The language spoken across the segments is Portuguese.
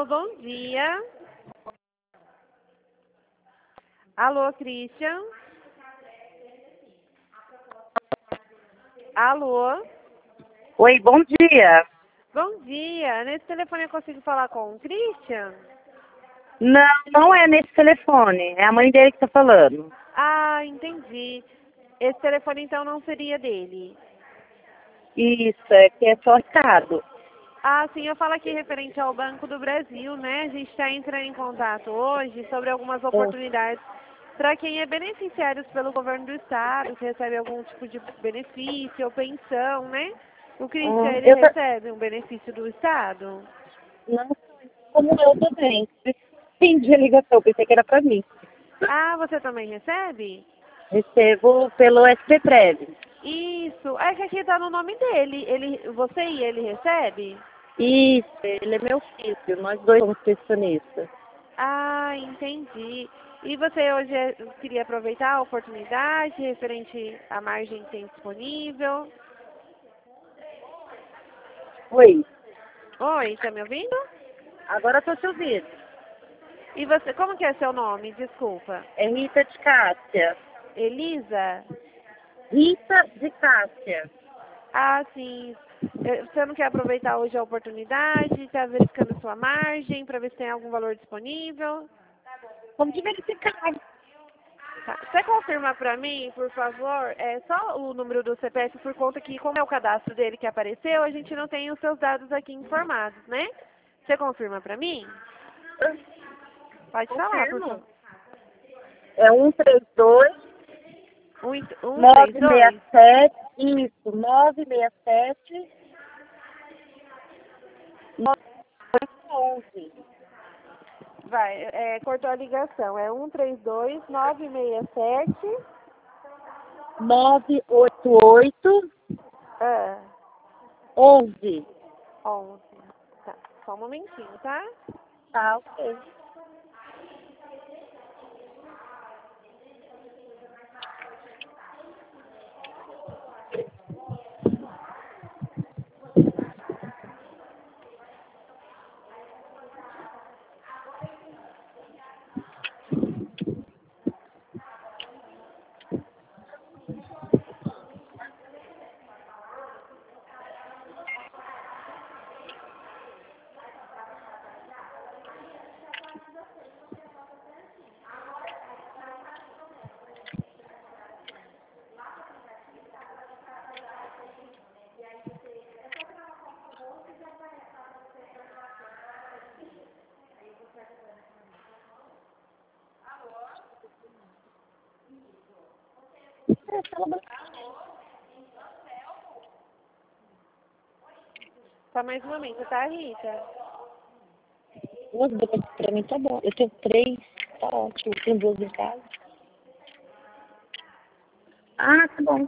Alô, bom dia. Alô, Christian. Alô. Oi, bom dia. Bom dia. Nesse telefone eu consigo falar com o Christian? Não, não é nesse telefone. É a mãe dele que tá falando. Ah, entendi. Esse telefone então não seria dele. Isso, é que é só Ricardo. Ah, sim, eu falo aqui referente ao Banco do Brasil, né? A gente está entrando em contato hoje sobre algumas oportunidades para quem é beneficiário pelo governo do estado, que recebe algum tipo de benefício ou pensão, né? O Christian, ele Eu ta- recebe um benefício do estado? não, como eu também. Entendi a ligação, pensei que era pra mim. Ah, você também recebe? Recebo pelo SPTrev. Isso, é que aqui está no nome dele. Você e ele recebe? Isso, ele é meu filho. Nós dois somos pensionistas. Ah, entendi. E você hoje queria aproveitar a oportunidade referente à margem que tem disponível? Oi, Oi, tá me ouvindo? agora eu tô te ouvindo. E você, como que é seu nome? Desculpa. É Rita de Cássia. Elisa? Rita de Cássia. Ah, sim. Você não quer aproveitar hoje a oportunidade? Está verificando sua margem para ver se tem algum valor disponível? Vamos verificar. Tá. Você confirma para mim, por favor, só o número do CPF, por conta que, como é o cadastro dele que apareceu, a gente não tem os seus dados aqui informados, né? Você confirma para mim? Pode falar, por Confirmo. favor. É 132 132? 967, isso, 967 911. Vai, cortou a ligação. É 132-967. 988 Ah, 11. 11. Tá, só um momentinho, tá? Tá, ok. Só mais um momento, tá, Rita? Duas bocas pra mim tá bom. Eu tenho três, tá ótimo. Eu tenho duas em casa. Ah, tá bom.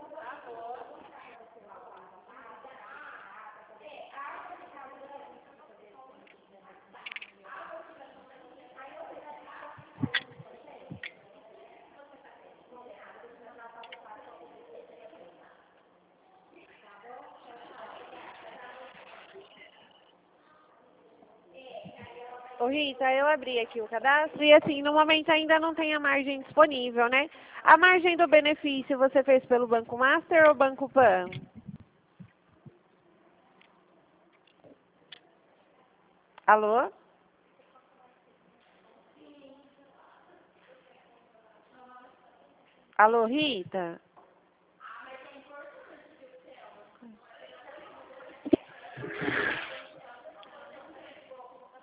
Ô Rita, eu abri aqui o cadastro e assim, no momento ainda não tem a margem disponível, né? A margem do benefício você fez pelo Banco Master ou Banco Pan? Alô? Alô, Rita?